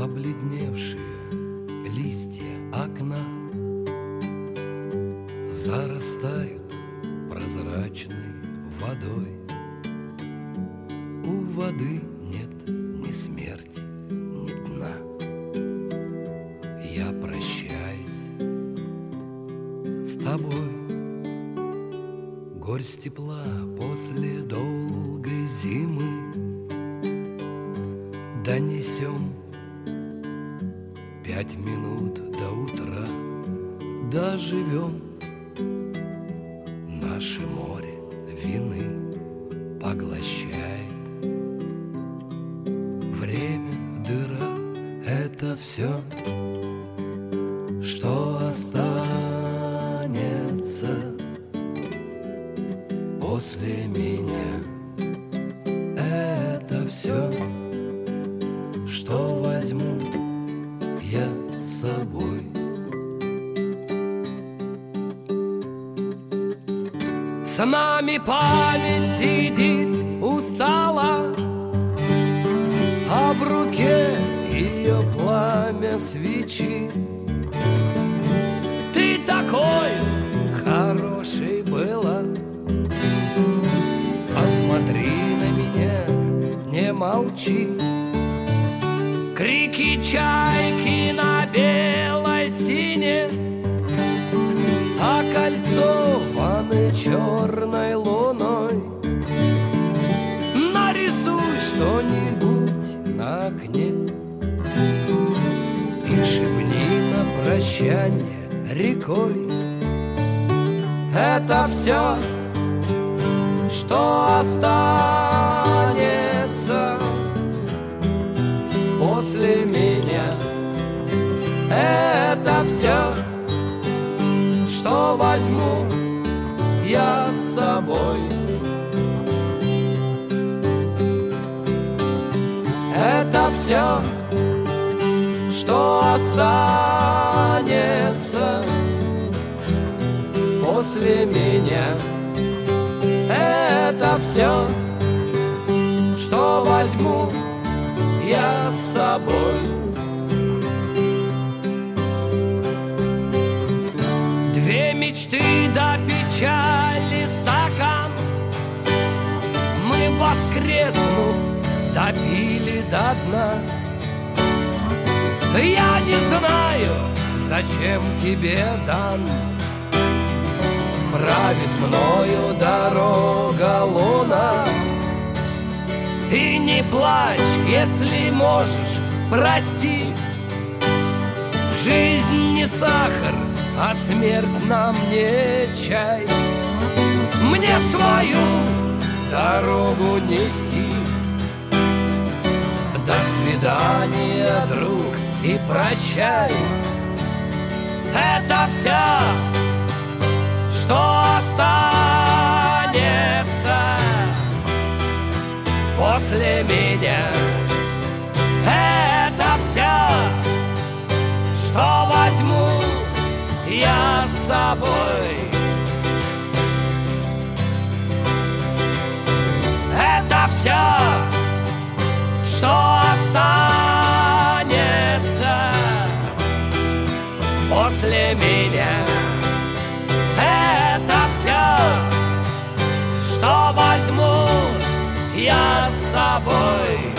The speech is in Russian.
Побледневшие листья окна зарастают прозрачной водой. У воды нет ни смерти, ни дна. Я прощаюсь с тобой. Горсть тепла после долгой зимы донесем 5 минут до утра. Доживем. Наше море вины поглощает. Время, дыра — это все, что останется после меня. Это все, что возьму я с собой. С нами память сидит устала, а в руке ее пламя свечи. Ты такой хороший была, посмотри на меня, не молчи. Крики чайки на белой стене окольцованы черной луной. Нарисуй что-нибудь на окне и шепни на прощание рекой. Это все, что останется после меня. Это все, что возьму я с собой. Это все, что останется после меня. Это все, что возьму я с собой. Две мечты до печали стакан мы, воскреснув, допили до дна. Я не знаю, зачем тебе дан. Правит мною дорога луна. И не плачь, если можешь, прости. Жизнь не сахар, а смерть нам не чай. Мне свою дорогу нести. До свидания, друг, и прощай. Это все, что останется после меня. Это все, что возьму я с собой. Это все, что останется после меня. Это все, что возьму я с собой.